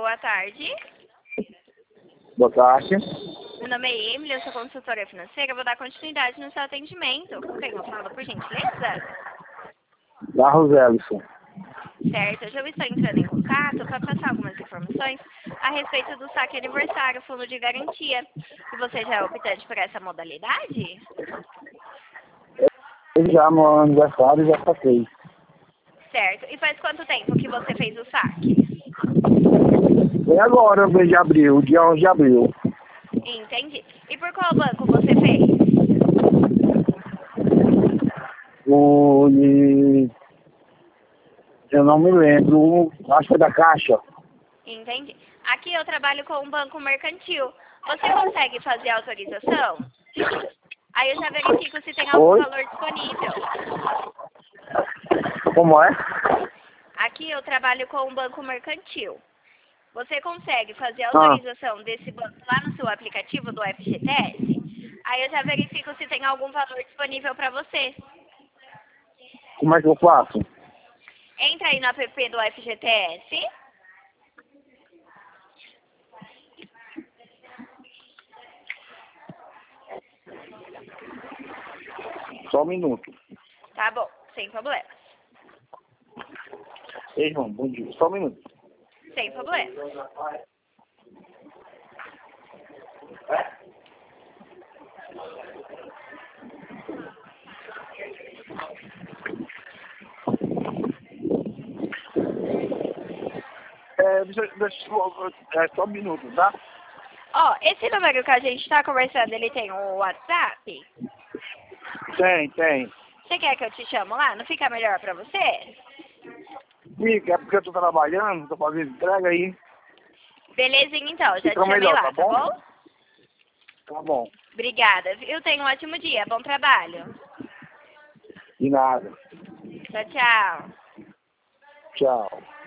boa tarde. Boa tarde. Meu nome é Emily, eu sou consultora financeira. Eu vou dar continuidade no seu atendimento. Com quem eu falo, por gentileza? Barros Ellison. Certo, hoje eu estou entrando em contato para passar algumas informações a respeito do saque aniversário, fundo de garantia. E você já é optante por essa modalidade? Eu já no aniversário já saquei. Certo. E faz quanto tempo que você fez o saque? Foi agora, mês de abril, dia 11 de abril. Entendi. E por qual banco você fez? Eu não me lembro, acho que foi da Caixa. Entendi. Aqui eu trabalho com um banco mercantil. Você consegue fazer a autorização? Aí eu já verifico se tem algum Oi? valor disponível. Como é? Aqui eu trabalho com um banco mercantil. Você consegue fazer a autorização desse banco lá no seu aplicativo do FGTS? Aí eu já verifico se tem algum valor disponível para você. Como é que eu faço? Entra aí no app do FGTS. Só um minuto. Tá bom, sem problema. Ei, João, bom dia. Só um minuto. Sem problema. Só um minuto, tá? Ó, esse número que a gente está conversando, ele tem um WhatsApp? Tem. Você quer que eu te chamo lá? Não fica melhor para você? Fica, é porque eu tô trabalhando, tô fazendo entrega aí. Belezinha então, já te Fica chamei melhor, lá, tá tá bom? bom? Tá bom. Obrigada, viu? Tenha um ótimo dia, bom trabalho. De nada. Tchau, tchau. Tchau.